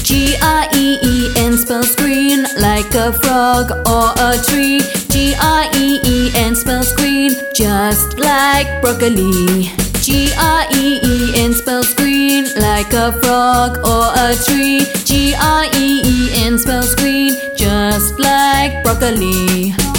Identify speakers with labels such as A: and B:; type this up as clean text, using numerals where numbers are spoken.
A: Green spells green like a frog or a tree. Green spells green just like broccoli. Green spells green like a frog or a tree. Green spells green just like broccoli.